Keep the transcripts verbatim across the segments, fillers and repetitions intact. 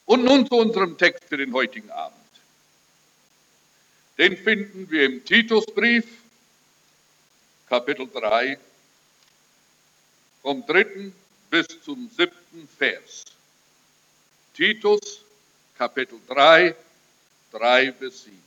Und nun zu unserem Text für den heutigen Abend. Den finden wir im Titusbrief, Kapitel drei, vom dritten bis zum siebten Vers. Titus, Kapitel drei, drei bis sieben.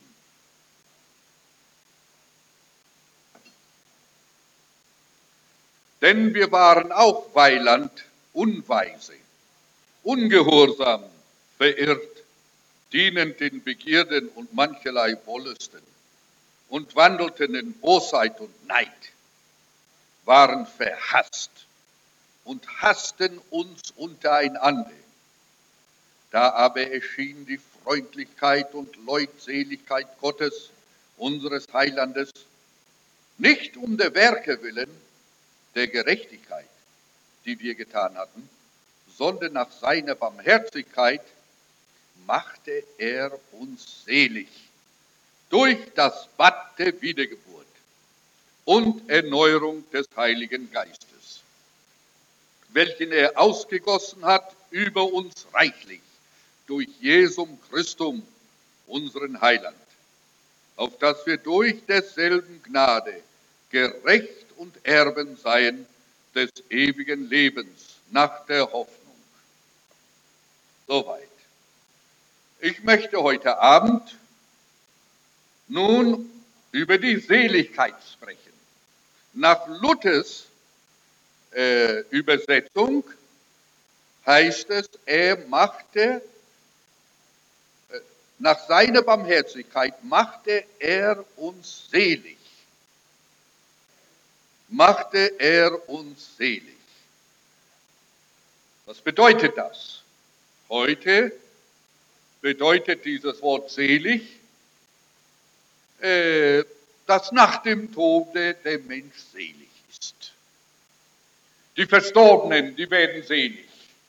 Denn wir waren auch weiland unweise, ungehorsam, verirrt, dienend den Begierden und mancherlei Wollüsten und wandelten in Bosheit und Neid, waren verhasst und hassten uns untereinander. Da aber erschien die Freundlichkeit und Leutseligkeit Gottes, unseres Heilandes, nicht um der Werke willen, der Gerechtigkeit, die wir getan hatten, sondern nach seiner Barmherzigkeit machte er uns selig durch das Bad der Wiedergeburt und Erneuerung des Heiligen Geistes, welchen er ausgegossen hat über uns reichlich durch Jesum Christum, unseren Heiland, auf dass wir durch desselben Gnade gerecht und Erben seien des ewigen Lebens nach der Hoffnung. Soweit. Ich möchte heute Abend nun über die Seligkeit sprechen. Nach Luthers äh, Übersetzung heißt es, er machte, äh, nach seiner Barmherzigkeit machte er uns selig. Machte er uns selig. Was bedeutet das? Heute bedeutet dieses Wort selig, äh, dass nach dem Tode der Mensch selig ist. Die Verstorbenen, die werden selig.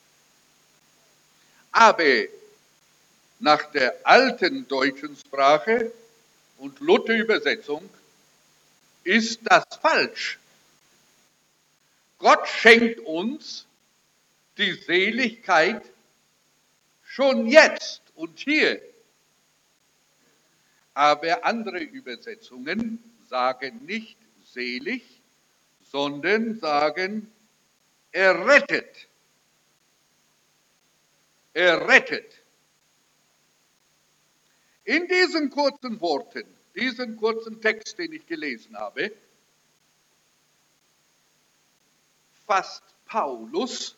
Aber nach der alten deutschen Sprache und Luther-Übersetzung ist das falsch. Gott schenkt uns die Seligkeit schon jetzt und hier. Aber andere Übersetzungen sagen nicht selig, sondern sagen errettet. Errettet. In diesen kurzen Worten, diesen kurzen Text, den ich gelesen habe, fasst Paulus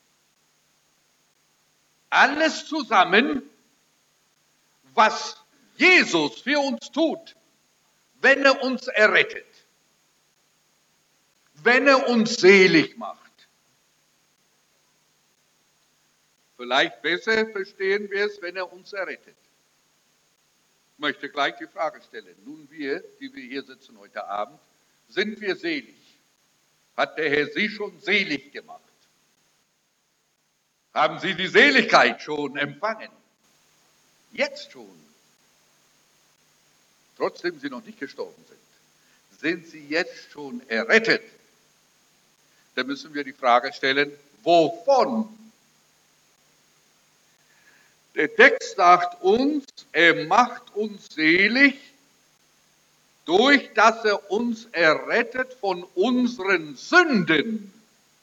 alles zusammen, was Jesus für uns tut, wenn er uns errettet, wenn er uns selig macht. Vielleicht besser verstehen wir es, wenn er uns errettet. Ich möchte gleich die Frage stellen, nun wir, die wir hier sitzen heute Abend, sind wir selig? Hat der Herr Sie schon selig gemacht? Haben Sie die Seligkeit schon empfangen? Jetzt schon. Trotzdem Sie noch nicht gestorben sind. Sind Sie jetzt schon errettet? Da müssen wir die Frage stellen, wovon? Der Text sagt uns, er macht uns selig, durch dass er uns errettet von unseren Sünden.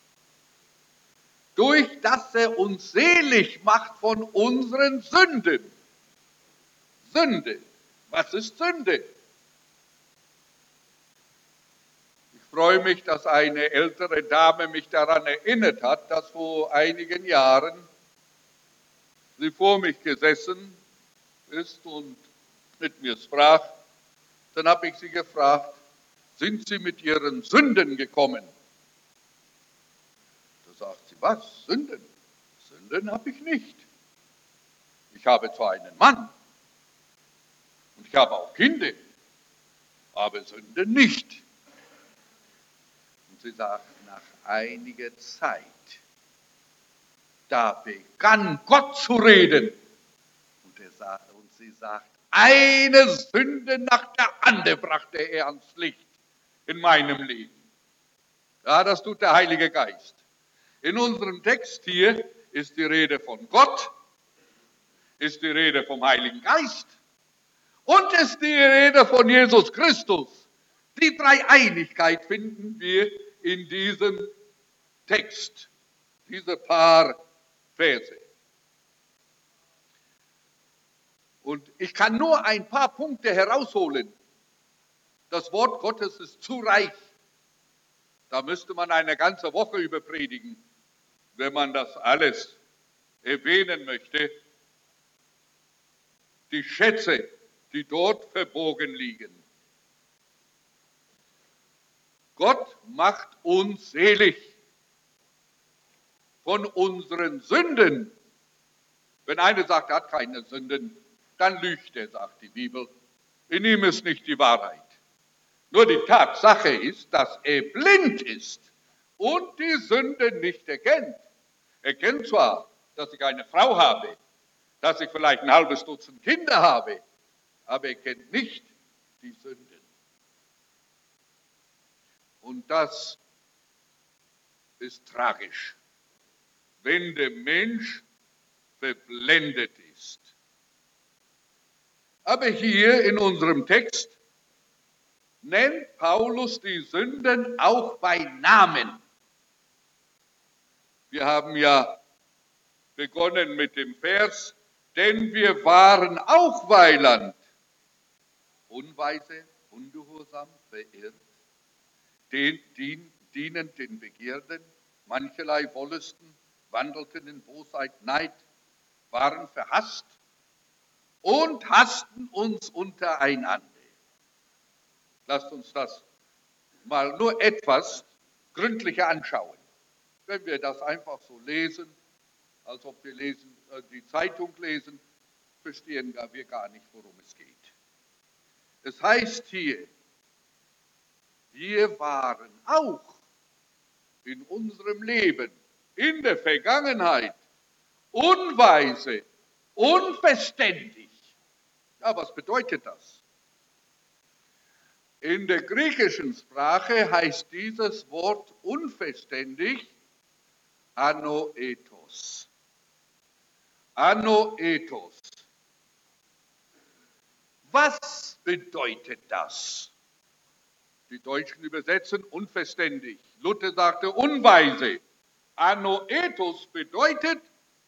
Durch dass er uns selig macht von unseren Sünden. Sünde. Was ist Sünde? Ich freue mich, dass eine ältere Dame mich daran erinnert hat, dass vor einigen Jahren sie vor mich gesessen ist und mit mir sprach. Dann habe ich sie gefragt, sind Sie mit Ihren Sünden gekommen? Da sagt sie, was? Sünden? Sünden habe ich nicht. Ich habe zwar einen Mann und ich habe auch Kinder, aber Sünden nicht. Und sie sagt, nach einiger Zeit, da begann Gott zu reden. Und, er sagt, und sie sagt, eine Sünde nach der anderen brachte er ans Licht in meinem Leben. Ja, das tut der Heilige Geist. In unserem Text hier ist die Rede von Gott ist die Rede vom Heiligen Geist und ist die Rede von Jesus Christus. Die Dreieinigkeit finden wir in diesem Text, diese paar Verse. Und ich kann nur ein paar Punkte herausholen. Das Wort Gottes ist zu reich. Da müsste man eine ganze Woche über predigen, wenn man das alles erwähnen möchte. Die Schätze, die dort verborgen liegen. Gott macht uns selig von unseren Sünden. Wenn einer sagt, er hat keine Sünden, dann lügt er, sagt die Bibel. In ihm ist nicht die Wahrheit. Nur die Tatsache ist, dass er blind ist und die Sünde nicht erkennt. Er kennt zwar, dass ich eine Frau habe, dass ich vielleicht ein halbes Dutzend Kinder habe, aber er kennt nicht die Sünden. Und das ist tragisch, wenn der Mensch verblendet ist. Aber hier in unserem Text nennt Paulus die Sünden auch bei Namen. Wir haben ja begonnen mit dem Vers, denn wir waren auch Weiland, unweise, ungehorsam, verirrt, den, dien, dienend den Begierden, mancherlei Wollüsten, wandelten in Bosheit, Neid, waren verhasst und hassten uns untereinander. Lasst uns das mal nur etwas gründlicher anschauen. Wenn wir das einfach so lesen, als ob wir lesen, äh, die Zeitung lesen, verstehen wir gar nicht, worum es geht. Es heißt hier, wir waren auch in unserem Leben, in der Vergangenheit, unweise, unverständig. Ja, was bedeutet das? In der griechischen Sprache heißt dieses Wort unverständig anoetos. Anoetos. Was bedeutet das? Die Deutschen übersetzen unverständig. Luther sagte unweise. Anoetos bedeutet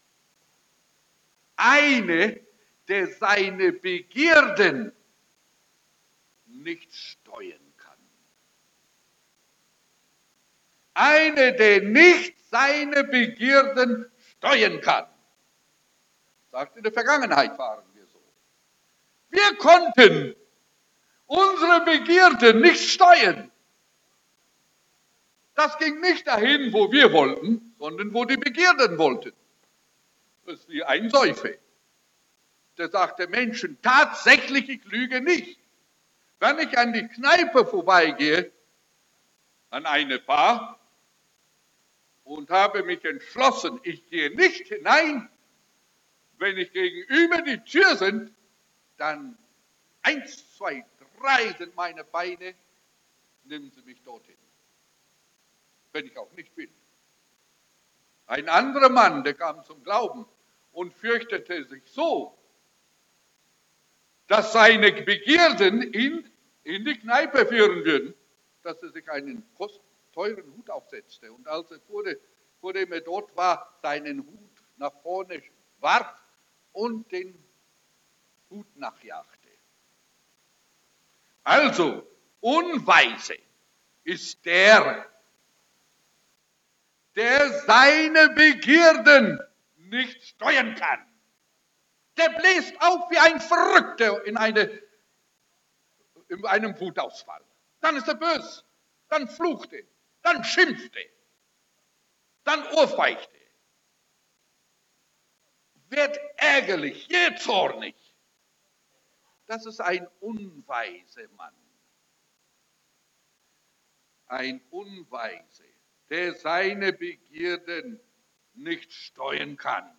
eine, der seine Begierden nicht steuern kann. Eine, der nicht seine Begierden steuern kann. Sagt, in der Vergangenheit waren wir so. Wir konnten unsere Begierden nicht steuern. Das ging nicht dahin, wo wir wollten, sondern wo die Begierden wollten. Das ist wie ein Säufer. Der sagt den Menschen, tatsächlich, ich lüge nicht. Wenn ich an die Kneipe vorbeigehe, an eine Bar, und habe mich entschlossen, ich gehe nicht hinein, wenn ich gegenüber die Tür sind, dann eins, zwei, drei sind meine Beine, nehmen Sie mich dorthin. Wenn ich auch nicht will. Ein anderer Mann, der kam zum Glauben und fürchtete sich so, dass seine Begierden ihn in die Kneipe führen würden, dass er sich einen teuren Hut aufsetzte und als er vor, vor dem er dort war, seinen Hut nach vorne warf und den Hut nachjagte. Also, unweise ist der, der seine Begierden nicht steuern kann. Der bläst auf wie ein Verrückter in, eine, in einem Wutausfall. Dann ist er böse, dann flucht er, dann schimpft er, dann ohrfeigt er. Wird ärgerlich, jähzornig. Das ist ein unweiser Mann. Ein Unweise, der seine Begierden nicht steuern kann.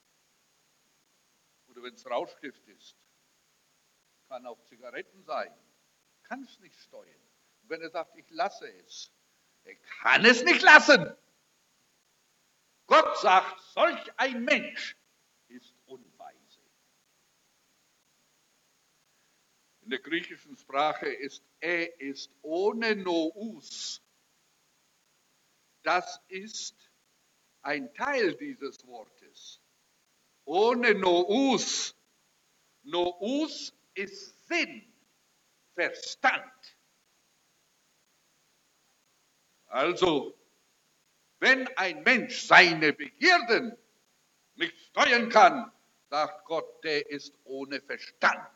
Oder wenn es Rauschgift ist, kann auch Zigaretten sein, kann es nicht steuern. Und wenn er sagt, ich lasse es, er kann es nicht lassen. Gott sagt, solch ein Mensch ist unweise. In der griechischen Sprache ist E ist ohne Nous. Das ist ein Teil dieses Wortes. Ohne Nous. Nous ist Sinn, Verstand. Also, wenn ein Mensch seine Begierden nicht steuern kann, sagt Gott, der ist ohne Verstand.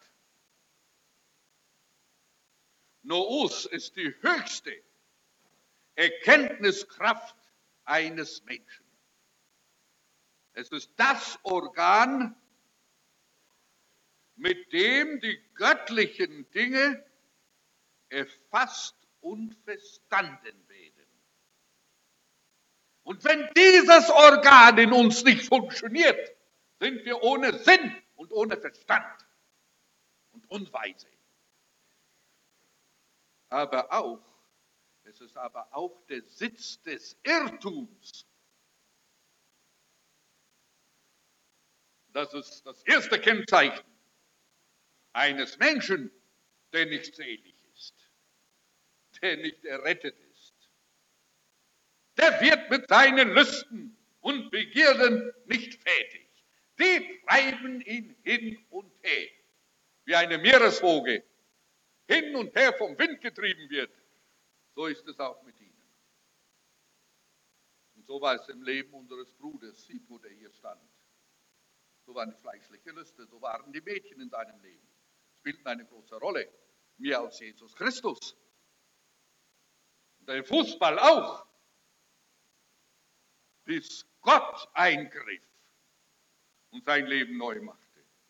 Nous ist die höchste Erkenntniskraft eines Menschen. Es ist das Organ, mit dem die göttlichen Dinge erfasst und verstanden werden. Und wenn dieses Organ in uns nicht funktioniert, sind wir ohne Sinn und ohne Verstand und unweise. Aber auch, es ist aber auch der Sitz des Irrtums. Das ist das erste Kennzeichen eines Menschen, der nicht selig ist, der nicht errettet ist. Der wird mit seinen Lüsten und Begierden nicht fertig. Die treiben ihn hin und her, wie eine Meereswoge hin und her vom Wind getrieben wird. So ist es auch mit ihnen. Und so war es im Leben unseres Bruders Sipo, der hier stand. So waren die fleischliche Lüste, so waren die Mädchen in seinem Leben. Spielten eine große Rolle, mehr als Jesus Christus. Und der Fußball auch, bis Gott eingriff und sein Leben neu machte.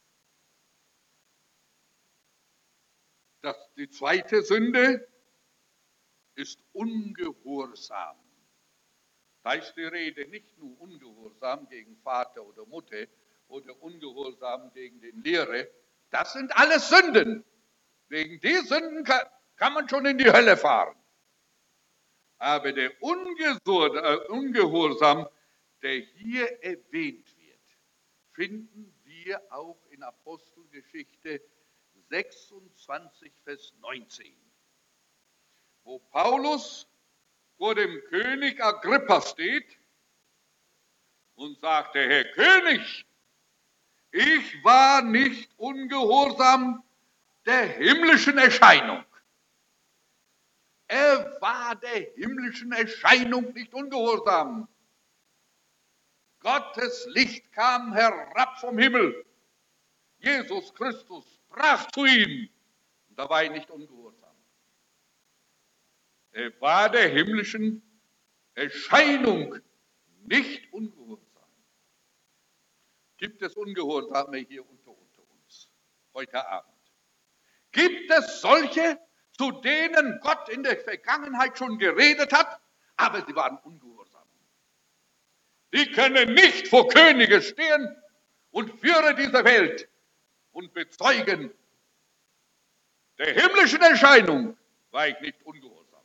Das, die zweite Sünde ist Ungehorsam. Da ist die Rede nicht nur Ungehorsam gegen Vater oder Mutter oder Ungehorsam gegen den Lehrer. Das sind alles Sünden. Wegen der Sünden kann, kann man schon in die Hölle fahren. Aber der Ungehorsam, der hier erwähnt wird, finden wir auch in Apostelgeschichte sechsundzwanzig, Vers neunzehn, wo Paulus vor dem König Agrippa steht und sagte, Herr König, ich war nicht ungehorsam der himmlischen Erscheinung. Er war der himmlischen Erscheinung nicht ungehorsam. Gottes Licht kam herab vom Himmel. Jesus Christus sprach zu ihm. Und da war er nicht ungehorsam. Er war der himmlischen Erscheinung nicht ungehorsam. Gibt es Ungehorsame hier unter, unter uns heute Abend? Gibt es solche, zu denen Gott in der Vergangenheit schon geredet hat, aber sie waren ungehorsam? Die können nicht vor Könige stehen und Führer dieser Welt und bezeugen, der himmlischen Erscheinung war ich nicht ungehorsam.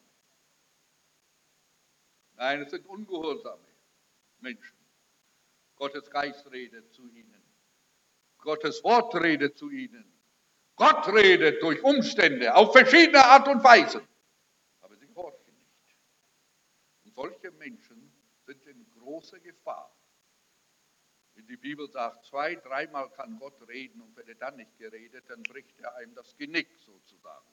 Nein, es sind ungehorsame Menschen. Gottes Geist redet zu ihnen. Gottes Wort redet zu ihnen. Gott redet durch Umstände auf verschiedene Art und Weise. Aber sie gehorchen nicht. Und solche Menschen sind in großer Gefahr. Wenn die Bibel sagt, zwei, dreimal kann Gott reden und wenn er dann nicht geredet, dann bricht er einem das Genick sozusagen.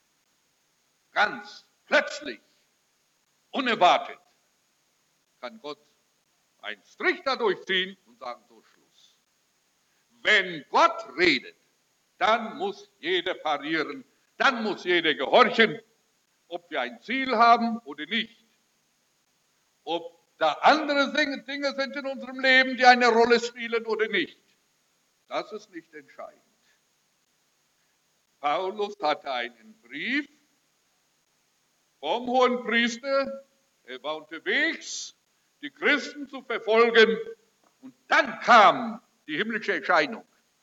Ganz plötzlich, unerwartet, kann Gott einen Strich dadurch ziehen und sagen, so Schluss. Wenn Gott redet, dann muss jeder parieren, dann muss jeder gehorchen, ob wir ein Ziel haben oder nicht. Ob da andere Dinge sind in unserem Leben, die eine Rolle spielen oder nicht. Das ist nicht entscheidend. Paulus hatte einen Brief vom Hohenpriester, er war unterwegs, die Christen zu verfolgen, und dann kam die himmlische Erscheinung.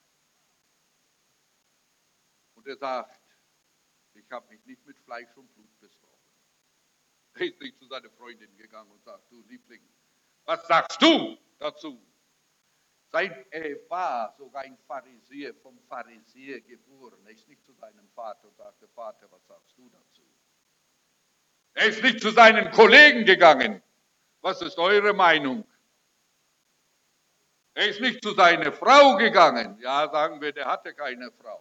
Und er sagt, ich habe mich nicht mit Fleisch und Blut besprochen. Er ist nicht zu seiner Freundin gegangen und sagt, du Liebling, was sagst du dazu? Sein, er war sogar ein Pharisäer, vom Pharisäer geboren. Er ist nicht zu seinem Vater und sagte, Vater, was sagst du dazu? Er ist nicht zu seinen Kollegen gegangen. Was ist eure Meinung? Er ist nicht zu seiner Frau gegangen. Ja, sagen wir, der hatte keine Frau.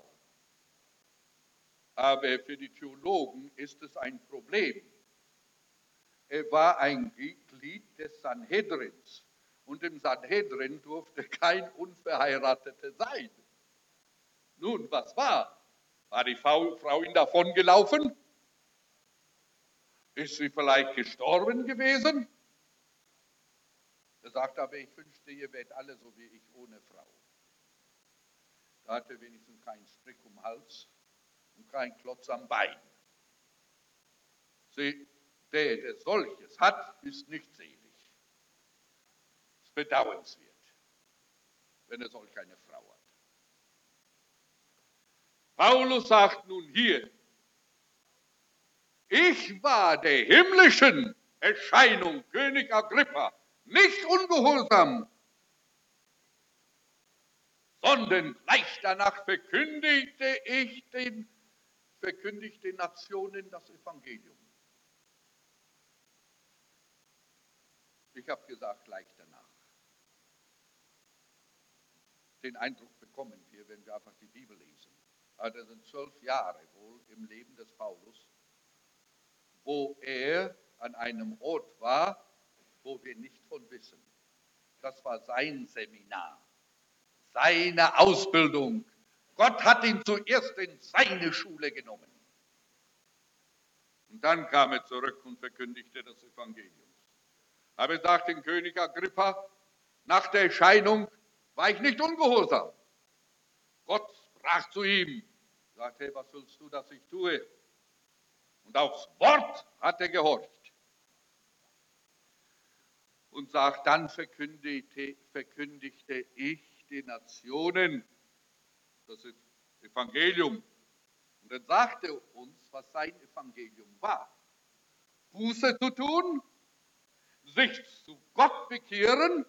Aber für die Theologen ist es ein Problem. Er war ein Glied des Sanhedrins. Und im Sanhedrin durfte kein Unverheirateter sein. Nun, was war? War die Frau, Frau ihm davongelaufen? Ist sie vielleicht gestorben gewesen? Er sagt aber, ich wünschte, ihr wärt alle so wie ich ohne Frau. Da hatte wenigstens keinen Strick um den Hals und keinen Klotz am Bein. Sie, der, der solches hat, ist nicht selig. Es ist bedauernswert, wenn er solch eine Frau hat. Paulus sagt nun hier, ich war der himmlischen Erscheinung, König Agrippa, nicht ungehorsam, sondern gleich danach verkündigte ich den, verkündigte den Nationen das Evangelium. Ich habe gesagt, gleich danach. Den Eindruck bekommen wir, wenn wir einfach die Bibel lesen. Aber das sind zwölf Jahre wohl im Leben des Paulus, wo er an einem Ort war, wo wir nicht von wissen. Das war sein Seminar, seine Ausbildung. Gott hat ihn zuerst in seine Schule genommen. Und dann kam er zurück und verkündigte das Evangelium. Aber er sagt dem König Agrippa, nach der Erscheinung war ich nicht ungehorsam. Gott sprach zu ihm, sagte, hey, was willst du, dass ich tue? Und aufs Wort hat er gehorcht. Und sagt, dann verkündigte, verkündigte ich den Nationen das Evangelium. Und dann sagte er uns, was sein Evangelium war. Buße zu tun, sich zu Gott bekehren,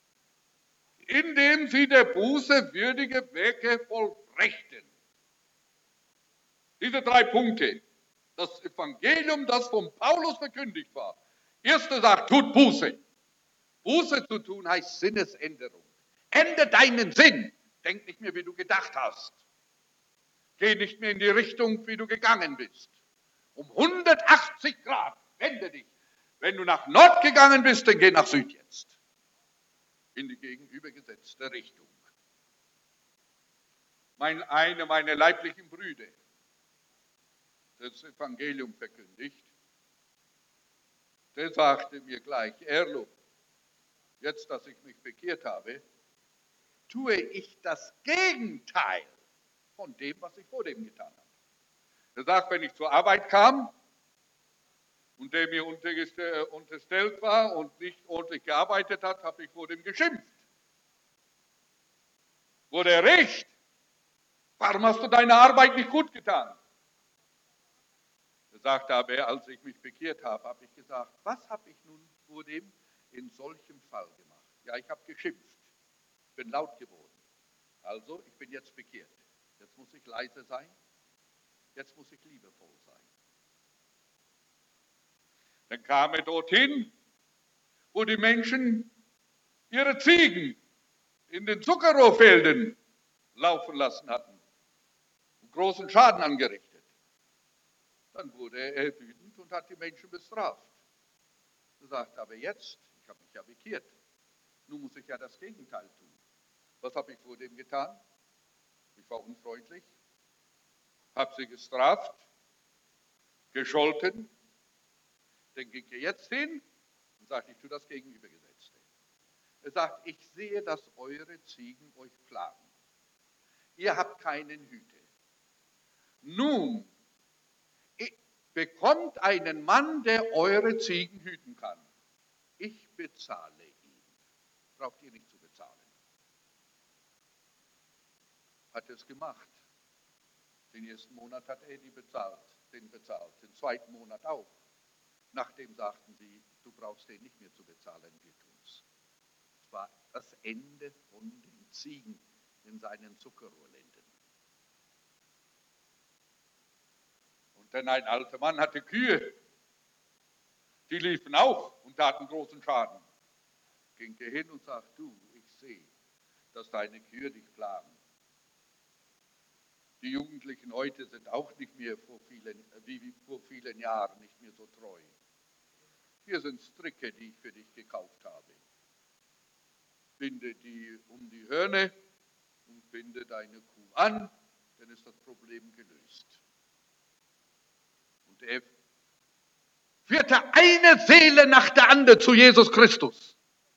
indem sie der Buße würdige Werke vollbrächten. Diese drei Punkte, das Evangelium, das von Paulus verkündigt war. Erster sagt, tut Buße. Buße zu tun heißt Sinnesänderung. Ändere deinen Sinn. Denk nicht mehr, wie du gedacht hast. Geh nicht mehr in die Richtung, wie du gegangen bist. Um hundertachtzig Grad wende dich. Wenn du nach Nord gegangen bist, dann geh nach Süd jetzt. In die gegenübergesetzte Richtung. Mein, eine meiner leiblichen Brüder, das Evangelium verkündigt, der sagte mir gleich, Erlo, jetzt, dass ich mich bekehrt habe, tue ich das Gegenteil von dem, was ich vor dem getan habe. Er sagt, wenn ich zur Arbeit kam und der mir unterstellt war und nicht ordentlich gearbeitet hat, habe ich vor dem geschimpft. Wurde er recht? Warum hast du deine Arbeit nicht gut getan? Er sagte aber, als ich mich bekehrt habe, habe ich gesagt, was habe ich nun vor dem in solchem Fall gemacht? Ja, ich habe geschimpft, bin laut geworden. Also, ich bin jetzt bekehrt. Jetzt muss ich leise sein, jetzt muss ich liebevoll sein. Dann kam er dorthin, wo die Menschen ihre Ziegen in den Zuckerrohrfeldern laufen lassen hatten und großen Schaden angerichtet. Dann wurde er wütend und hat die Menschen bestraft. Er sagt, aber jetzt, ich habe mich ja bekehrt, nun muss ich ja das Gegenteil tun. Was habe ich vor dem getan? Ich war unfreundlich, habe sie gestraft, gescholten. Dann ging er jetzt hin und sagt, ich tue das Gegenübergesetzte. Er sagt, ich sehe, dass eure Ziegen euch plagen. Ihr habt keinen Hüter. Nun, bekommt einen Mann, der eure Ziegen hüten kann. Ich bezahle ihn. Braucht ihr nicht zu bezahlen. Hat es gemacht. Den ersten Monat hat er die bezahlt, den bezahlt, den zweiten Monat auch. Nachdem sagten sie, du brauchst den nicht mehr zu bezahlen, wir tun's. Es war das Ende von dem Ziegen in seinen Zuckerrohrländern. Und dann ein alter Mann hatte Kühe, die liefen auch und taten großen Schaden. Ging er hin und sagt, du, ich sehe, dass deine Kühe dich plagen. Die Jugendlichen heute sind auch nicht mehr vor vielen, wie vor vielen Jahren nicht mehr so treu. Hier sind Stricke, die ich für dich gekauft habe. Binde die um die Hörner und binde deine Kuh an, dann ist das Problem gelöst. Und er führte eine Seele nach der anderen zu Jesus Christus.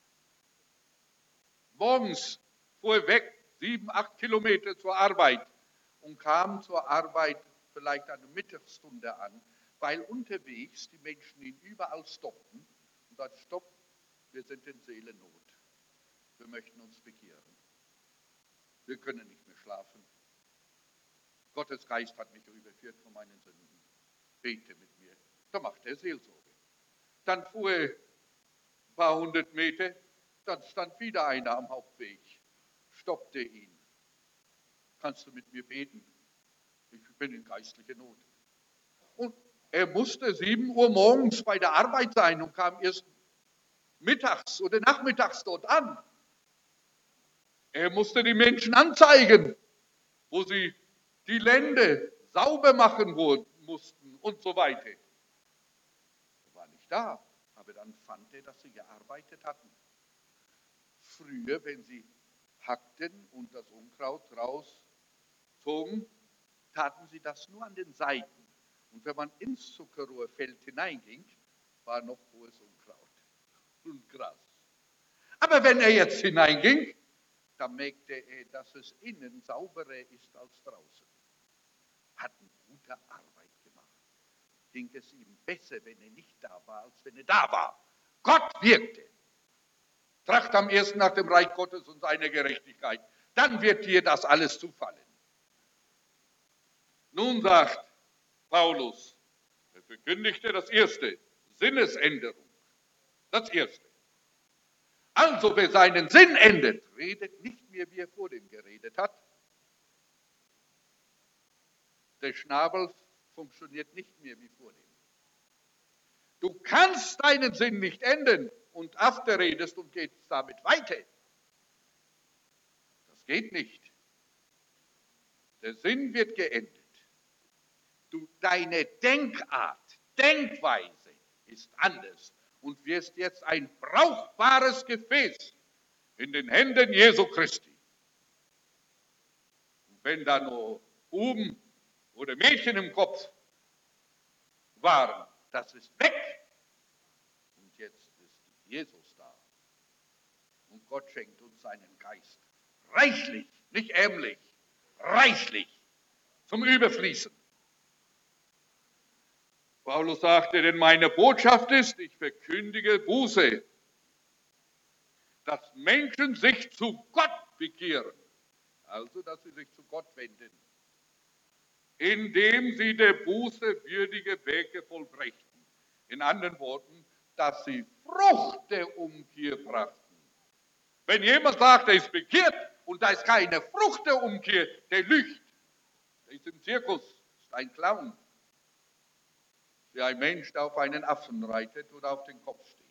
Morgens fuhr er weg, sieben, acht Kilometer zur Arbeit und kam zur Arbeit vielleicht eine Mittagsstunde an, weil unterwegs die Menschen ihn überall stoppten und sagten, stopp, wir sind in Seelennot. Wir möchten uns bekehren. Wir können nicht mehr schlafen. Gottes Geist hat mich überführt von meinen Sünden. Bete mit mir. Da macht er Seelsorge. Dann fuhr er ein paar hundert Meter, dann stand wieder einer am Hauptweg, stoppte ihn. Kannst du mit mir beten? Ich bin in geistlicher Not. Und er musste sieben Uhr morgens bei der Arbeit sein und kam erst mittags oder nachmittags dort an. Er musste die Menschen anzeigen, wo sie die Lände sauber machen mussten und so weiter. Er war nicht da, aber dann fand er, dass sie gearbeitet hatten. Früher, wenn sie hackten und das Unkraut rauszogen, taten sie das nur an den Seiten. Und wenn man ins Zuckerrohrfeld hineinging, war noch hohes Unkraut und Gras. Aber wenn er jetzt hineinging, dann merkte er, dass es innen sauberer ist als draußen. Hat eine gute Arbeit gemacht. Ging es ihm besser, wenn er nicht da war, als wenn er da war. Gott wirkte. Tracht am ersten nach dem Reich Gottes und seiner Gerechtigkeit. Dann wird dir das alles zufallen. Nun sagt Paulus, er verkündigte das Erste, Sinnesänderung. Das Erste. Also wer seinen Sinn ändert, redet nicht mehr, wie er vor dem geredet hat. Der Schnabel funktioniert nicht mehr wie vor dem. Du kannst deinen Sinn nicht ändern und afterredest und gehst damit weiter. Das geht nicht. Der Sinn wird geändert. Du, deine Denkart, Denkweise ist anders und wirst jetzt ein brauchbares Gefäß in den Händen Jesu Christi. Und wenn da nur Buben oder Mädchen im Kopf waren, das ist weg. Und jetzt ist Jesus da. Und Gott schenkt uns seinen Geist reichlich, nicht ärmlich, reichlich zum Überfließen. Paulus sagte, denn meine Botschaft ist, ich verkündige Buße, dass Menschen sich zu Gott bekehren, also dass sie sich zu Gott wenden, indem sie der Buße würdige Werke vollbrächten. In anderen Worten, dass sie Frucht der Umkehr brachten. Wenn jemand sagt, er ist bekehrt und da ist keine Frucht der Umkehr, der lügt. Der ist im Zirkus, ist ein Clown. Wie ein Mensch, der auf einen Affen reitet oder auf den Kopf steht.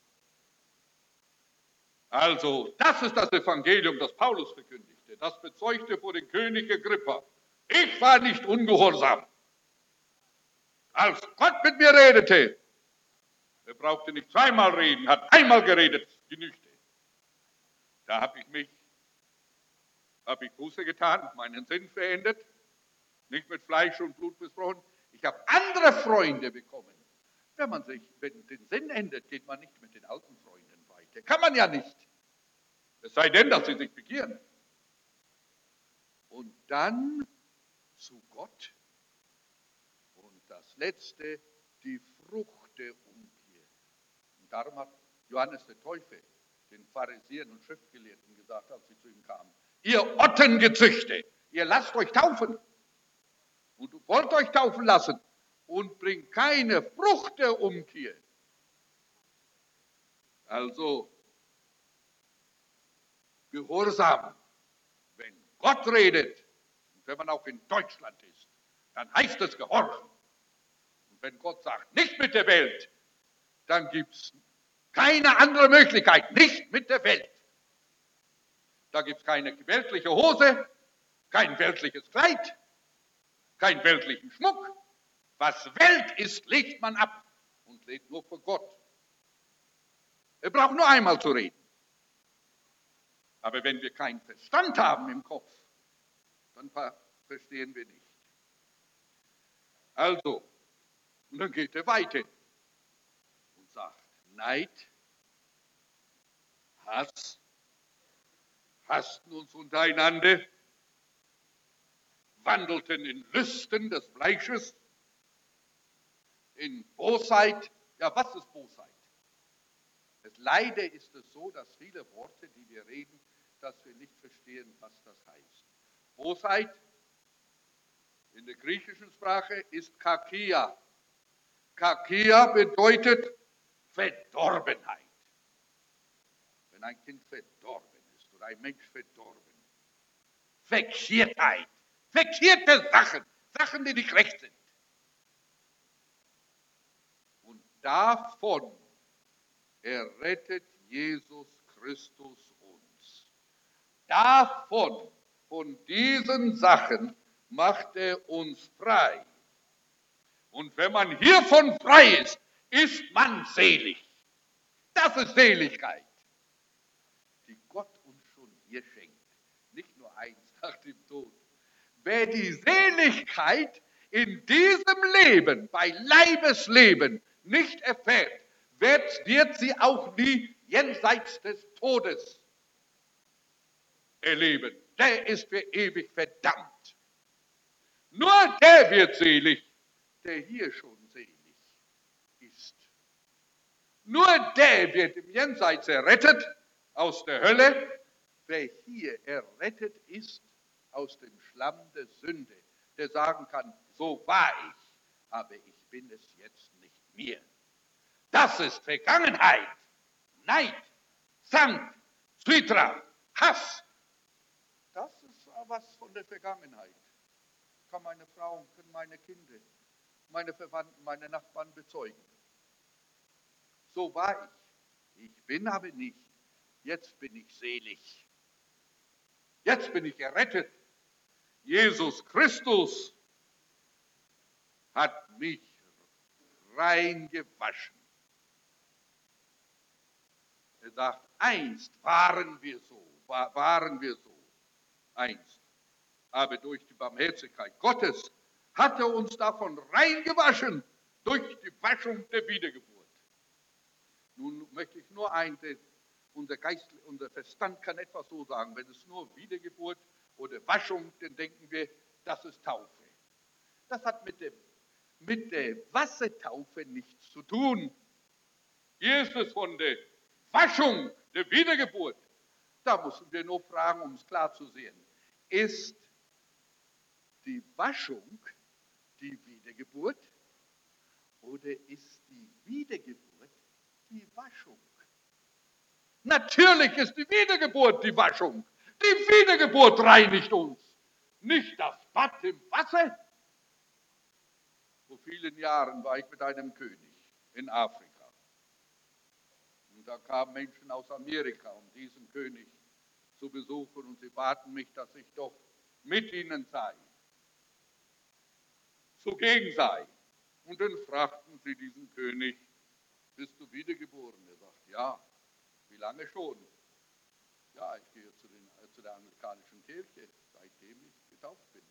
Also, das ist das Evangelium, das Paulus verkündigte. Das bezeugte vor den König Agrippa. Ich war nicht ungehorsam. Als Gott mit mir redete, er brauchte nicht zweimal reden, hat einmal geredet, genügte. Da habe ich mich, habe ich Buße getan, meinen Sinn verändert, nicht mit Fleisch und Blut besprochen. Ich habe andere Freunde bekommen. Wenn man sich wenn den Sinn ändert, geht man nicht mit den alten Freunden weiter. Kann man ja nicht. Es sei denn, dass sie sich bekehren. Und dann zu Gott. Und das Letzte, die Frucht der Umkehr. Und darum hat Johannes der Täufer den Pharisäern und Schriftgelehrten gesagt, als sie zu ihm kamen, ihr Ottengezüchte, ihr lasst euch taufen. Und du wollt euch taufen lassen und bringt keine Frucht der Umkehr. Also, Gehorsam Gott redet, und wenn man auch in Deutschland ist, dann heißt es gehorchen. Und wenn Gott sagt, nicht mit der Welt, dann gibt es keine andere Möglichkeit, nicht mit der Welt. Da gibt es keine weltliche Hose, kein weltliches Kleid, keinen weltlichen Schmuck. Was Welt ist, legt man ab und lebt nur vor Gott. Wir brauchen nur einmal zu reden. Aber wenn wir keinen Verstand haben im Kopf, dann verstehen wir nicht. Also, und dann geht er weiter und sagt, Neid, Hass, hassten uns untereinander, wandelten in Lüsten des Fleisches, in Bosheit. Ja, was ist Bosheit? Es, leider ist es so, dass viele Worte, die wir reden, dass wir nicht verstehen, was das heißt. Bosheit in der griechischen Sprache ist Kakia. Kakia bedeutet Verdorbenheit. Wenn ein Kind verdorben ist oder ein Mensch verdorben. Verkehrtheit. Verkehrte Sachen. Sachen, die nicht recht sind. Und davon errettet Jesus Christus uns. Davon, von diesen Sachen, macht er uns frei. Und wenn man hiervon frei ist, ist man selig. Das ist Seligkeit, die Gott uns schon hier schenkt. Nicht nur eins nach dem Tod. Wer die Seligkeit in diesem Leben, bei Leibesleben, nicht erfährt, wird, wird sie auch nie jenseits des Todes erleben. Der ist für ewig verdammt. Nur der wird selig, der hier schon selig ist. Nur der wird im Jenseits errettet aus der Hölle, wer hier errettet ist aus dem Schlamm der Sünde, der sagen kann, so war ich, aber ich bin es jetzt nicht mehr. Das ist Vergangenheit, Neid, Zank, Zwitra, Hass. Das ist was von der Vergangenheit. Kann meine Frau, können meine Kinder, meine Verwandten, meine Nachbarn bezeugen. So war ich. Ich bin aber nicht. Jetzt bin ich selig. Jetzt bin ich errettet. Jesus Christus hat mich rein gewaschen. Er sagt, einst waren wir so, waren wir so, einst. Aber durch die Barmherzigkeit Gottes hat er uns davon rein gewaschen, durch die Waschung der Wiedergeburt. Nun möchte ich nur ein, unser Geist, unser Verstand kann etwas so sagen, wenn es nur Wiedergeburt oder Waschung, dann denken wir, das ist Taufe. Das hat mit, dem, mit der Wassertaufe nichts zu tun. Hier ist es von der Waschung, der Wiedergeburt. Da müssen wir nur fragen, um es klar zu sehen. Ist die Waschung die Wiedergeburt oder ist die Wiedergeburt die Waschung? Natürlich ist die Wiedergeburt die Waschung. Die Wiedergeburt reinigt uns. Nicht das Bad im Wasser. Vor vielen Jahren war ich mit einem König in Afrika. Und da kamen Menschen aus Amerika, um diesen König zu besuchen. Und sie baten mich, dass ich doch mit ihnen sei, zugegen sei. Und dann fragten sie diesen König, bist du wiedergeboren? Er sagt, ja. Wie lange schon? Ja, ich gehe zu, den, äh, zu der anglikanischen Kirche, seitdem ich getauft bin.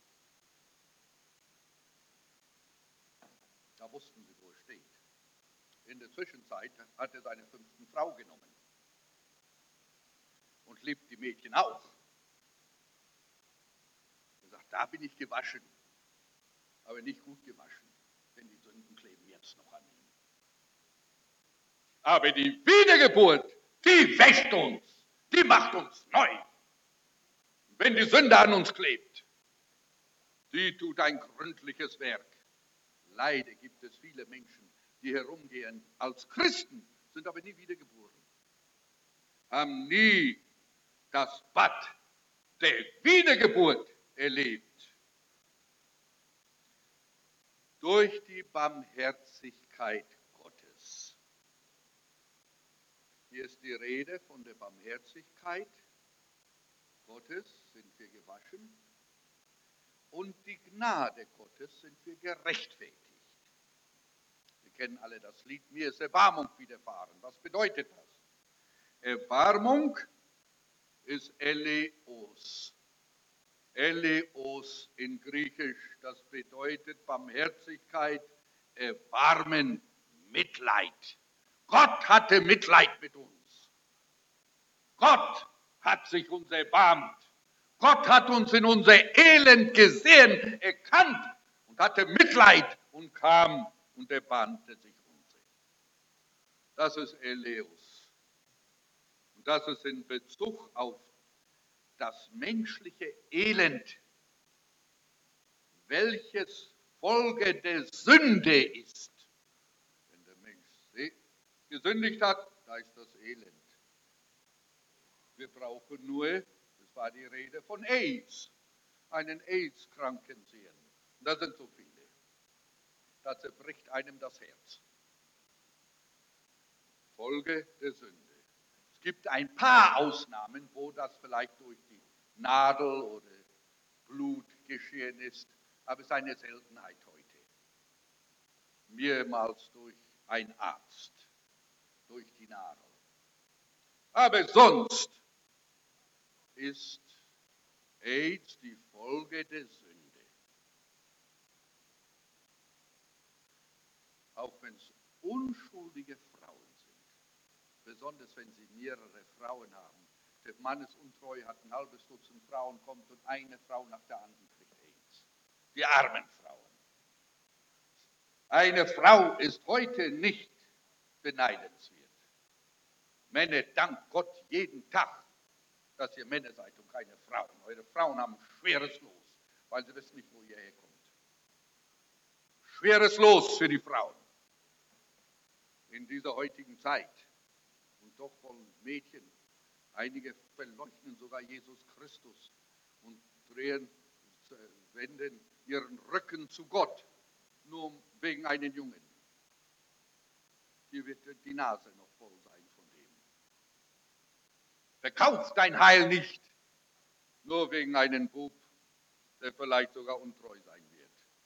Da wussten sie, wo es steht. In der Zwischenzeit hat er seine fünften Frau genommen und liebt die Mädchen auch. Er sagt, da bin ich gewaschen, aber nicht gut gewaschen, denn die Sünden kleben jetzt noch an ihm. Aber die Wiedergeburt, die wäscht uns, die macht uns neu. Wenn die Sünde an uns klebt, sie tut ein gründliches Werk. Leider gibt es viele Menschen, die herumgehen als Christen, sind aber nie wiedergeboren, haben nie das Bad der Wiedergeburt erlebt. Durch die Barmherzigkeit Gottes. Hier ist die Rede von der Barmherzigkeit Gottes, sind wir gewaschen, und die Gnade Gottes sind wir gerechtfertigt. Wir kennen alle das Lied, mir ist Erbarmung widerfahren. Was bedeutet das? Erbarmung ist Eleos. Eleos in Griechisch, das bedeutet Barmherzigkeit, Erbarmen, Mitleid. Gott hatte Mitleid mit uns. Gott hat sich uns erbarmt. Gott hat uns in unser Elend gesehen, erkannt und hatte Mitleid und kam und erbarmte sich uns. Das ist Eleos. Und das ist in Bezug auf das menschliche Elend, welches Folge der Sünde ist. Wenn der Mensch gesündigt hat, da ist das Elend. Wir brauchen nur, das war die Rede von AIDS, einen AIDS-Kranken sehen. Und das sind so viele. Da zerbricht einem das Herz. Folge der Sünde. Es gibt ein paar Ausnahmen, wo das vielleicht durch die Nadel oder Blut geschehen ist, aber es ist eine Seltenheit heute. Mehrmals durch einen Arzt, durch die Nadel. Aber sonst ist AIDS die Folge der Sünde. Auch wenn es unschuldige Frauen sind, besonders wenn sie mehrere Frauen haben. Der Mann ist untreu, hat ein halbes Dutzend Frauen, kommt und eine Frau nach der anderen kriegt AIDS. Die armen Frauen. Eine Frau ist heute nicht beneidenswert. Männer, dank Gott jeden Tag, dass ihr Männer seid und keine Frauen. Eure Frauen haben schweres Los, weil sie wissen nicht, wo ihr herkommt. Schweres Los für die Frauen in dieser heutigen Zeit. Und doch wollen Mädchen, einige verleugnen sogar Jesus Christus und drehen, wenden ihren Rücken zu Gott, nur wegen einen Jungen. Hier wird die Nase noch voll sein von dem. Verkauf dein Heil nicht, nur wegen einen Bub, der vielleicht sogar untreu sein wird.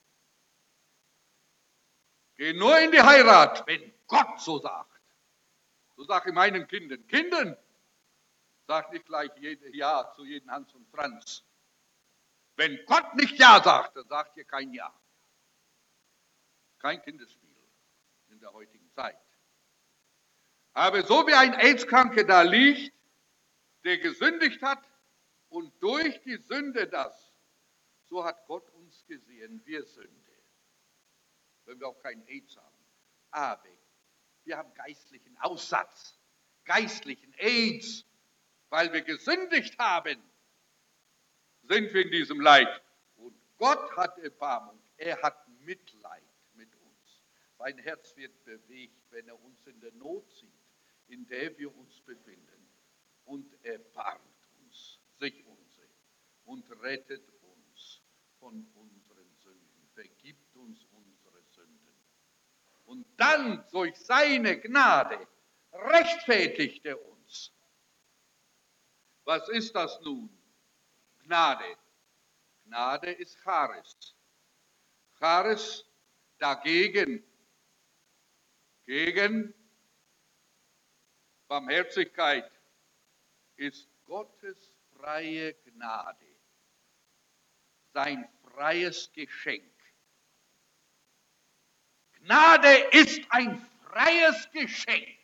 Geh nur in die Heirat, wenn Gott so sagt. So sage ich meinen Kindern. Kindern, sag nicht gleich Ja zu jedem Hans und Franz. Wenn Gott nicht Ja sagt, dann sagt ihr kein Ja. Kein Kinderspiel in der heutigen Zeit. Aber so wie ein AIDS-Kranker da liegt, der gesündigt hat und durch die Sünde das, so hat Gott uns gesehen, wir Sünde. Wenn wir auch keinen AIDS haben. Aber wir haben geistlichen Aussatz, geistlichen AIDS, weil wir gesündigt haben, sind wir in diesem Leid. Und Gott hat Erbarmung, er hat Mitleid mit uns. Sein Herz wird bewegt, wenn er uns in der Not sieht, in der wir uns befinden. Und erbarmt uns, sich unsere, und rettet uns von unseren Sünden, vergibt uns unsere Sünden. Und dann durch seine Gnade rechtfertigt er uns. Was ist das nun? Gnade. Gnade ist Charis. Charis dagegen, gegen Barmherzigkeit, ist Gottes freie Gnade, sein freies Geschenk. Gnade ist ein freies Geschenk.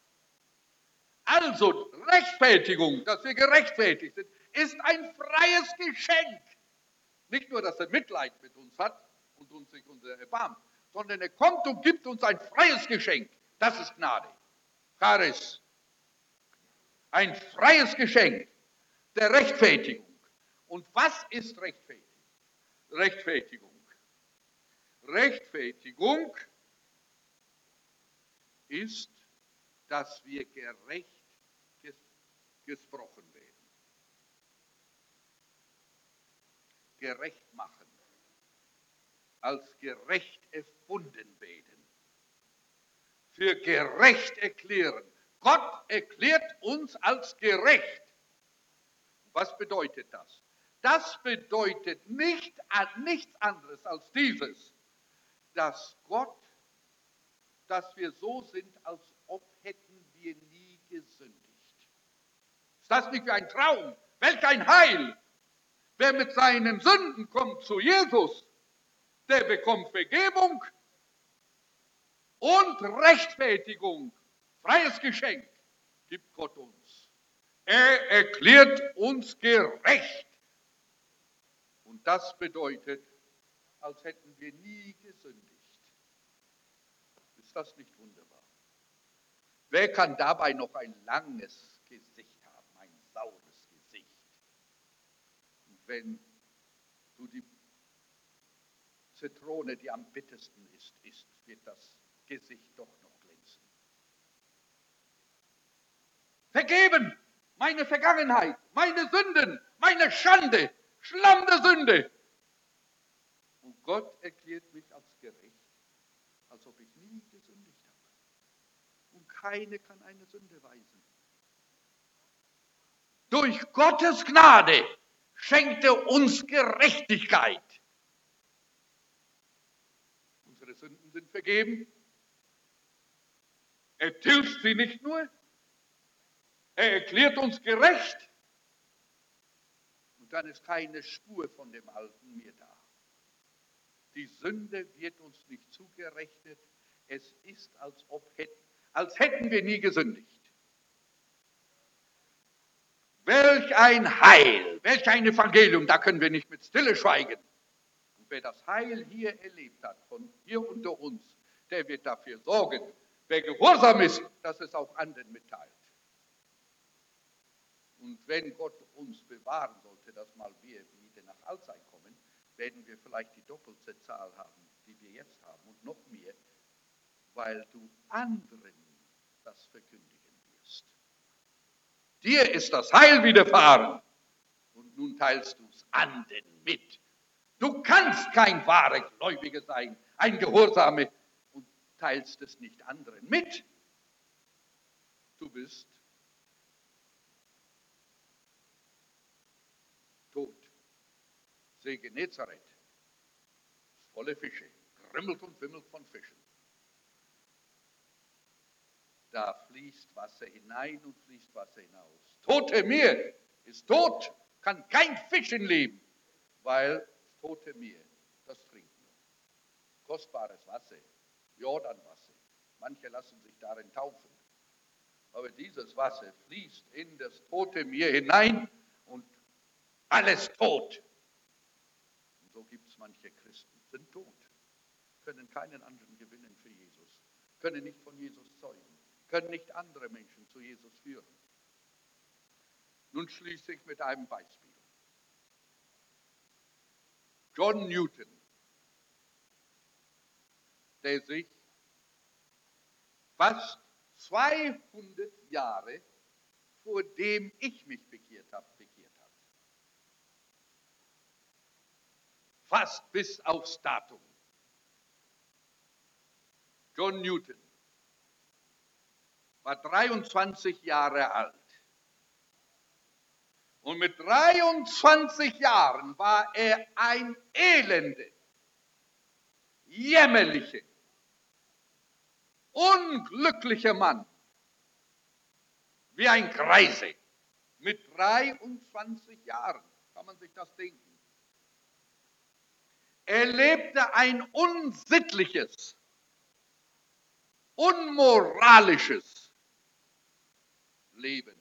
Also Rechtfertigung, dass wir gerechtfertigt sind, ist ein freies Geschenk. Nicht nur, dass er Mitleid mit uns hat und uns sich unser erbarmt, sondern er kommt und gibt uns ein freies Geschenk. Das ist Gnade. Charis. Ein freies Geschenk der Rechtfertigung. Und was ist Rechtfertigung? Rechtfertigung. Rechtfertigung ist, dass wir gerecht ges- gesprochen werden. gerecht machen, als gerecht erfunden werden, für gerecht erklären. Gott erklärt uns als gerecht. Was bedeutet das? Das bedeutet nicht, nichts anderes als dieses, dass Gott, dass wir so sind, als ob hätten wir nie gesündigt. Ist das nicht wie ein Traum? Welch ein Heil! Wer mit seinen Sünden kommt zu Jesus, der bekommt Vergebung und Rechtfertigung. Freies Geschenk gibt Gott uns. Er erklärt uns gerecht. Und das bedeutet, als hätten wir nie gesündigt. Ist das nicht wunderbar? Wer kann dabei noch ein langes Gesicht haben, ein saures Gesicht? Und wenn du die Zitrone, die am bittersten ist, isst, wird das Gesicht doch noch glänzen. Vergeben, meine Vergangenheit, meine Sünden, meine Schande, Schlamm der Sünde. Und Gott erklärt mich als gerecht, als ob ich nie gesündigt habe. Und keine kann eine Sünde weisen. Durch Gottes Gnade schenkt er uns Gerechtigkeit. Unsere Sünden sind vergeben. Er tilgt sie nicht nur, er erklärt uns gerecht. Und dann ist keine Spur von dem Alten mehr da. Die Sünde wird uns nicht zugerechnet. Es ist, als, ob, als hätten wir nie gesündigt. Welch ein Heil, welch ein Evangelium, da können wir nicht mit Stille schweigen. Und wer das Heil hier erlebt hat, von hier unter uns, der wird dafür sorgen, wer gehorsam ist, dass es auch anderen mitteilt. Und wenn Gott uns bewahren sollte, dass mal wir wieder nach Allzeit kommen, werden wir vielleicht die doppelte Zahl haben, die wir jetzt haben und noch mehr, weil du anderen das verkündigen wirst. Dir ist das Heil widerfahren und nun teilst du es anderen mit. Du kannst kein wahrer Gläubiger sein, ein Gehorsamer, und teilst es nicht anderen mit. Du bist tot. See Genezareth, volle Fische, grimmelt und wimmelt von Fischen. Da fließt Wasser hinein und fließt Wasser hinaus. Tote Meer ist tot, kann kein Fischen leben, weil das tote Meer, das trinkt nur. Kostbares Wasser, Jordanwasser. Manche lassen sich darin taufen. Aber dieses Wasser fließt in das tote Meer hinein und alles tot. Und so gibt es manche Christen, sind tot, können keinen anderen gewinnen für Jesus, können nicht von Jesus zeugen, können nicht andere Menschen zu Jesus führen. Nun schließe ich mit einem Beispiel. John Newton, der sich fast zweihundert Jahre vor dem ich mich bekehrt habe, bekehrt hat. Fast bis aufs Datum. John Newton war dreiundzwanzig Jahre alt. Und mit dreiundzwanzig Jahren war er ein elender, jämmerlicher, unglücklicher Mann. Wie ein Greise. Mit dreiundzwanzig Jahren, kann man sich das denken. Er lebte ein unsittliches, unmoralisches Leben.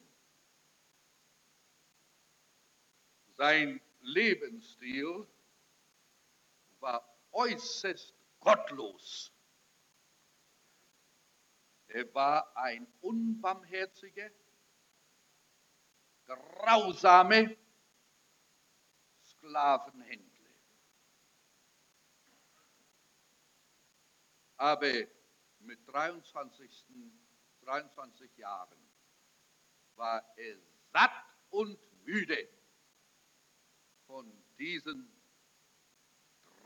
Sein Lebensstil war äußerst gottlos. Er war ein unbarmherziger, grausamer Sklavenhändler. Aber mit dreiundzwanzig, dreiundzwanzig Jahren war er satt und müde von diesen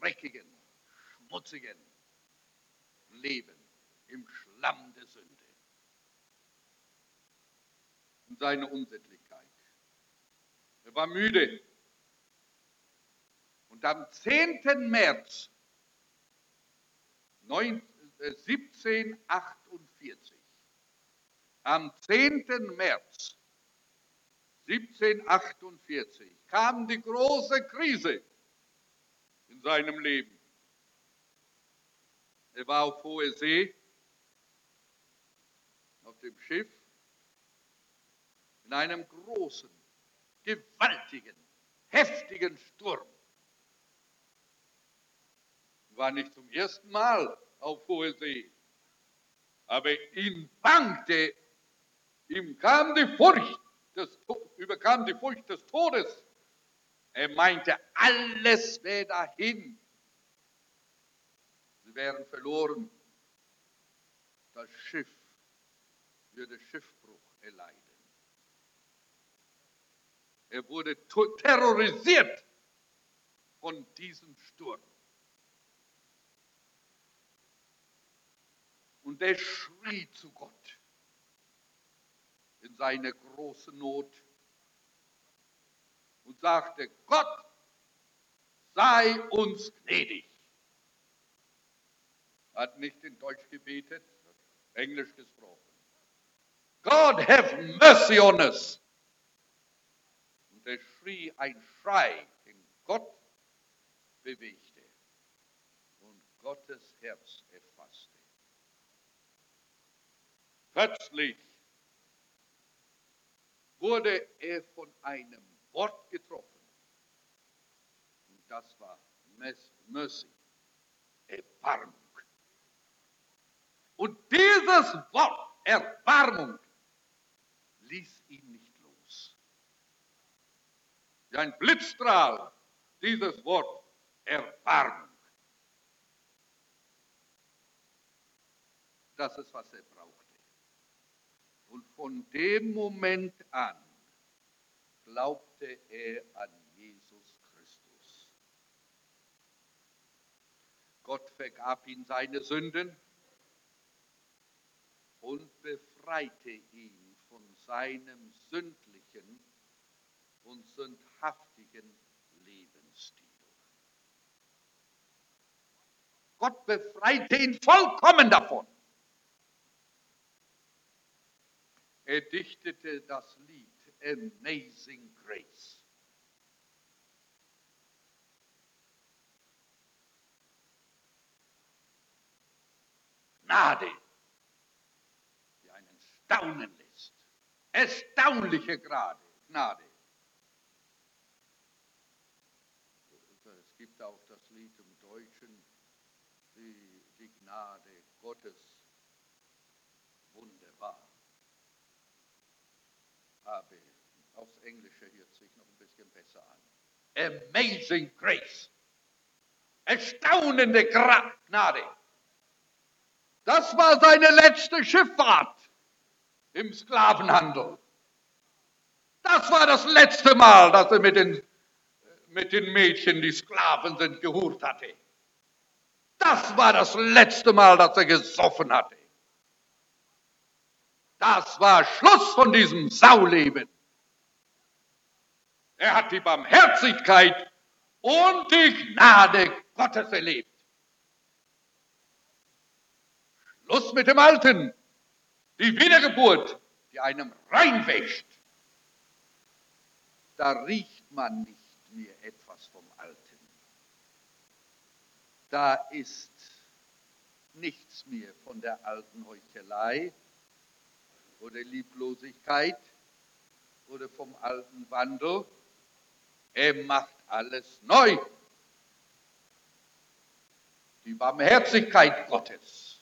dreckigen, schmutzigen Leben im Schlamm der Sünde und seine Unsittlichkeit. Er war müde. Und am zehnten März siebzehnhundertachtundvierzig, am zehnten März siebzehnhundertachtundvierzig kam die große Krise in seinem Leben. Er war auf hoher See, auf dem Schiff, in einem großen, gewaltigen, heftigen Sturm. War nicht zum ersten Mal auf hoher See, aber ihm bangte, ihm kam die Furcht, des, überkam die Furcht des Todes. Er meinte, alles wäre dahin. Sie wären verloren. Das Schiff würde Schiffbruch erleiden. Er wurde terrorisiert von diesem Sturm. Und er schrie zu Gott in seiner großen Not und sagte, Gott, sei uns gnädig. Er hat nicht in Deutsch gebetet, Englisch gesprochen. God have mercy on us. Und er schrie ein Schrei, den Gott bewegte und Gottes Herz erfasste. Plötzlich wurde er von einem Wort getroffen. Und das war Mercy, Erbarmung. Und dieses Wort, Erbarmung, ließ ihn nicht los. Wie ein Blitzstrahl, dieses Wort, Erbarmung. Das ist, was er brauchte. Und von dem Moment an glaubte er an Jesus Christus. Gott vergab ihm seine Sünden und befreite ihn von seinem sündlichen und sündhaftigen Lebensstil. Gott befreite ihn vollkommen davon. Er dichtete das Lied Amazing Grace. Gnade, die einen staunen lässt. Erstaunliche Gnade. Gnade. Es gibt auch das Lied im Deutschen, die, die Gnade Gottes, wunderbar. Aber aufs Englische hört sich noch ein bisschen besser an. Amazing Grace. Erstaunende Gnade. Das war seine letzte Schifffahrt im Sklavenhandel. Das war das letzte Mal, dass er mit den, mit den Mädchen, die Sklaven sind, gehurt hatte. Das war das letzte Mal, dass er gesoffen hatte. Das war Schluss von diesem Sauleben. Er hat die Barmherzigkeit und die Gnade Gottes erlebt. Schluss mit dem Alten. Die Wiedergeburt, die einem reinwäscht. Da riecht man nicht mehr etwas vom Alten. Da ist nichts mehr von der alten Heuchelei oder Lieblosigkeit oder vom alten Wandel. Er macht alles neu. Die Barmherzigkeit Gottes.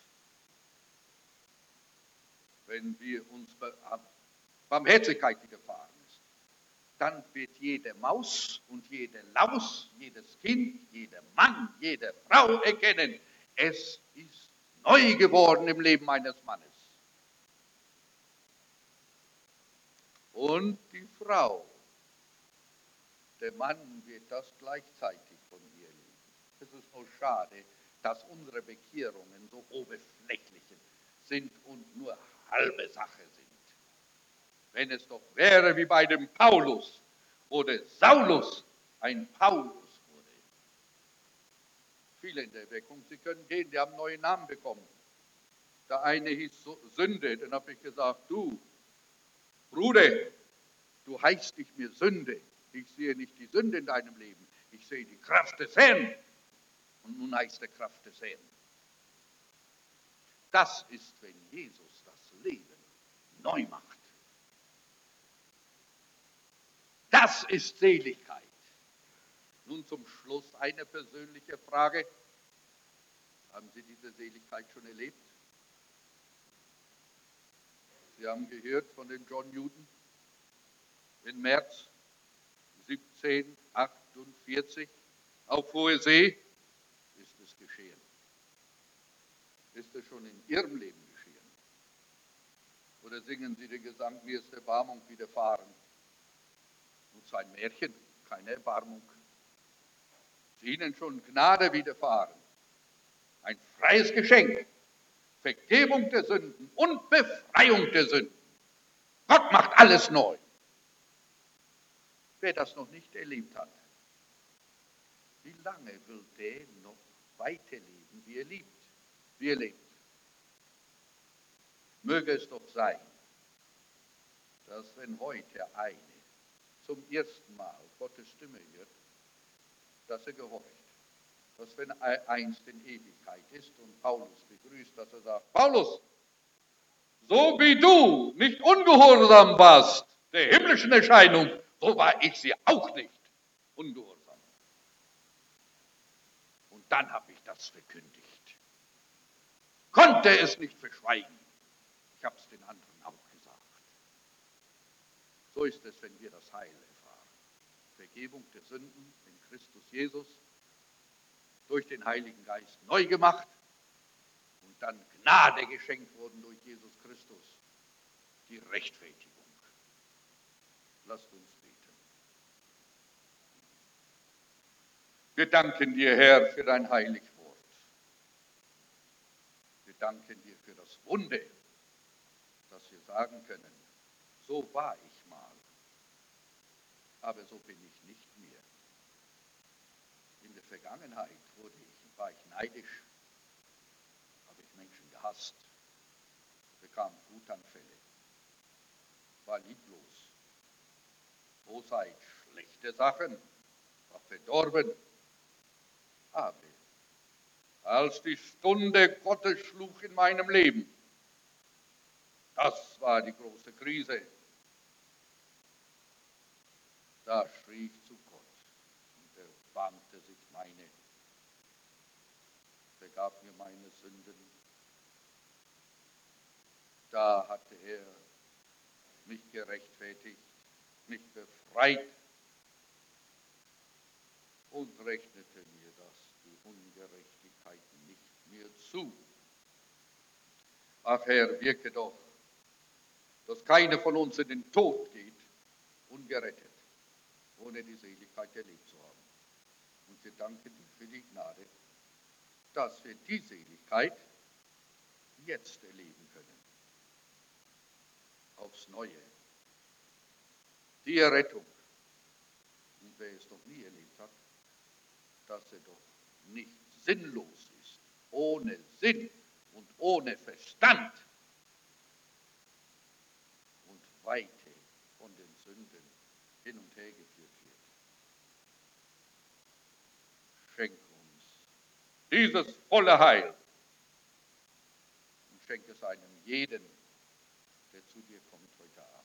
Wenn wir uns Barmherzigkeit widerfahren ist, dann wird jede Maus und jede Laus, jedes Kind, jeder Mann, jede Frau erkennen, es ist neu geworden im Leben eines Mannes. Und die Frau, der Mann wird das gleichzeitig von ihr leben. Es ist nur schade, dass unsere Bekehrungen so oberflächlich sind und nur halbe Sache sind. Wenn es doch wäre wie bei dem Paulus, oder Saulus ein Paulus wurde. Viele in der Erweckung, sie können gehen, die haben neue Namen bekommen. Der eine hieß Sünde, dann habe ich gesagt, du, Bruder, du heißt nicht mehr Sünde. Ich sehe nicht die Sünde in deinem Leben, ich sehe die Kraft des Herrn. Und nun heißt er Kraft des Herrn. Das ist, wenn Jesus das Leben neu macht. Das ist Seligkeit. Nun zum Schluss eine persönliche Frage. Haben Sie diese Seligkeit schon erlebt? Sie haben gehört von dem John Newton im März siebzehnhundertachtundvierzig auf hoher See ist es geschehen. Ist es schon in Ihrem Leben geschehen? Oder singen Sie den Gesang, mir ist Erbarmung widerfahren? Und es ist ein Märchen, keine Erbarmung. Ist Ihnen schon Gnade widerfahren? Ein freies Geschenk, Vergebung der Sünden und Befreiung der Sünden. Gott macht alles neu. Wer das noch nicht erlebt hat, wie lange will der noch weiterleben, wie er liebt, wie er lebt? Möge es doch sein, dass wenn heute eine zum ersten Mal Gottes Stimme hört, dass er gehorcht. Dass wenn er einst in Ewigkeit ist und Paulus begrüßt, dass er sagt, Paulus, so wie du nicht ungehorsam warst der himmlischen Erscheinung, so war ich sie auch nicht ungehorsam. Und dann habe ich das verkündigt. Konnte es nicht verschweigen. Ich habe es den anderen auch gesagt. So ist es, wenn wir das Heil erfahren. Vergebung der Sünden in Christus Jesus, durch den Heiligen Geist neu gemacht und dann Gnade geschenkt worden durch Jesus Christus, die Rechtfertigung. Lasst uns beten. Wir danken dir, Herr, für dein heilig Wort. Wir danken dir für das Wunder, dass wir sagen können, so war ich mal, aber so bin ich nicht mehr. In der Vergangenheit wurde ich, war ich neidisch, habe ich Menschen gehasst, bekam Wutanfälle, war lieblos, Bosheit, schlechte Sachen, war verdorben. Aber als die Stunde Gottes schlug in meinem Leben, das war die große Krise, da schrie ich zu Gott und er erbarmte sich meine, vergab mir meine Sünden. Da hatte er mich gerechtfertigt, mich befreit und rechnete mir das, die Ungerechtigkeiten nicht mehr zu. Ach Herr, wirke doch, dass keiner von uns in den Tod geht, ungerettet, ohne die Seligkeit erlebt zu haben. Und wir danken dir für die Gnade, dass wir die Seligkeit jetzt erleben können. Aufs Neue. Die Errettung. Und wer es noch nie erlebt hat, dass er doch nicht sinnlos ist, ohne Sinn und ohne Verstand und weite von den Sünden hin und her geführt wird. Schenk uns dieses volle Heil und schenk es einem jeden, der zu dir kommt heute Abend.